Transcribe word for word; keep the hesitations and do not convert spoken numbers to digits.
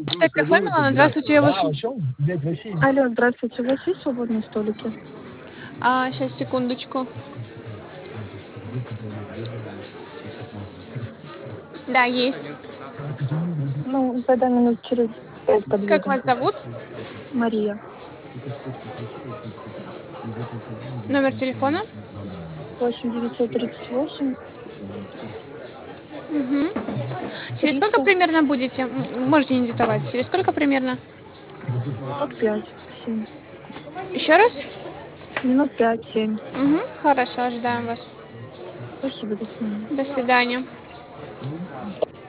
Кофе Милана, здравствуйте, я вас... Алло, здравствуйте, у вас есть свободные столики? А, сейчас, секундочку. Да, есть. Ну, тогда минут через пять Как подъедем. вас зовут? Мария. Номер телефона? восемь девятьсот тридцать восемь Угу. Через сколько триста примерно будете? М, Можете не диктовать. Через сколько примерно? сорок пять семь. Еще раз? Минут пять семь. Угу. Хорошо, ожидаем вас. Спасибо, до свидания. До свидания.